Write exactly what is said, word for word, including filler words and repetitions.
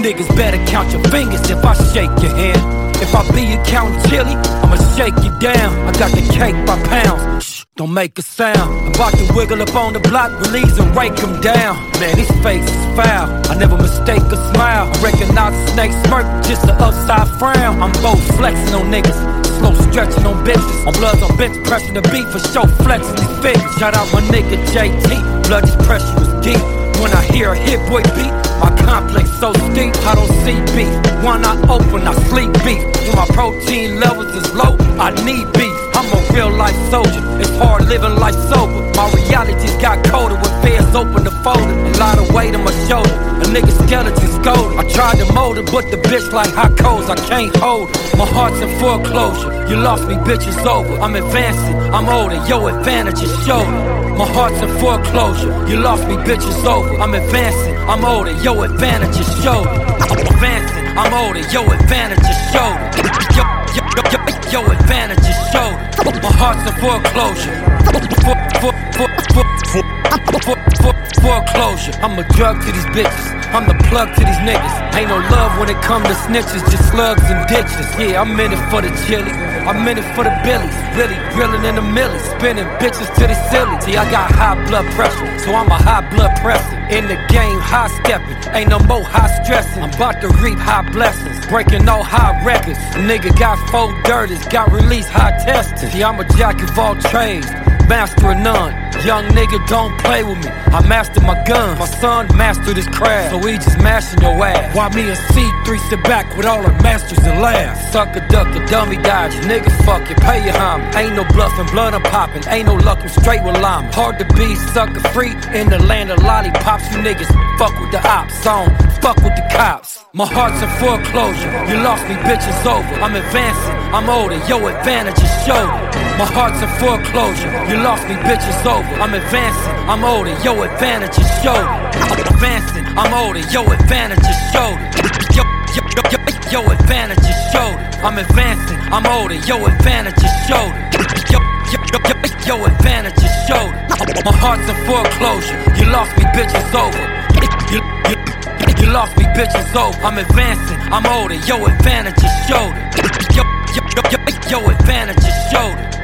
niggas better count your fingers if I shake your hand. If I be you counting chili, I'ma shake you down. I got the cake by pounds, shh, don't make a sound. About to wiggle up on the block, release and rake them down. Man, these faces foul, I never mistake a smile. I recognize a snake smirk, just the upside frown. I'm both flexing on niggas, slow stretching on bitches. On bloods on bench, pressing the beat for show flexing these figures. Shout out my nigga J T, blood this pressure is deep. When I hear a hit boy beat, my complex so steep, I don't see beef. One eye open, I sleep beef. When my protein levels is low, I need beef. I'm a real life soldier, it's hard living life sober. My reality's got colder when feds open the folder. A lot of weight on my shoulder, a nigga skeleton's golden. I tried to mold it, but the bitch like hot coals, I can't hold it. My heart's in foreclosure, you lost me, bitch, it's over. I'm advancing, I'm older, your advantage is shoulder. My heart's in foreclosure, you lost me, bitch, it's over. I'm advancing, I'm older, your advantage is shoulder. I'm advancing, I'm older, your advantage is shoulder. Yo, yo, yo, yo, yo advantage is shoulder. My heart's in foreclosure. For, for, for, for, for, for, for, foreclosure. I'm a drug to these bitches, I'm the plug to these niggas. Ain't no love when it come to snitches, just slugs and ditches. Yeah, I'm in it for the chili, I'm in it for the billies. Really grilling in the millie, spinning bitches to the ceiling. See, I got high blood pressure, so I'm a high blood pressure. In the game, high stepping, ain't no more high stressing. I'm about to reap high blessings, breaking all high records. A nigga got four dirties, got released high testing. See, I'm a jack of all trades, master of none. Young nigga, don't play with me, I master my guns. My son mastered his craft, so he just mashing your ass. While me and C three sit back with all our masters and laugh. Sucker duck, a dummy dodge, nigga fuck it, pay your homage. Ain't no bluffing, blood I'm popping, ain't no luck, I'm straight with llama. Hard to be sucker free in the land of lollipops. You niggas fuck with the ops, on fuck with the cops. My heart's in foreclosure, you lost me, bitch, it's over. I'm advancing, I'm older, your advantage is shoulder. My heart's in foreclosure, you lost me, bitch, it's over. I'm advancing, I'm older, your advantage is shoulder. I'm advancing, I'm older, your advantage is shoulder. Yo, yo, yo, yo, yo advantage is shoulder. I'm advancing, I'm older, your advantage is shoulder. Yo, yo, yo, yo, yo advantage is shoulder. My heart's in foreclosure, you lost me, bitch, it's over. You, you, you lost me, bitch, it's over. I'm advancing, I'm older, your advantage is shoulder. Yo, yo, yo, yo, yo advantage is shoulder.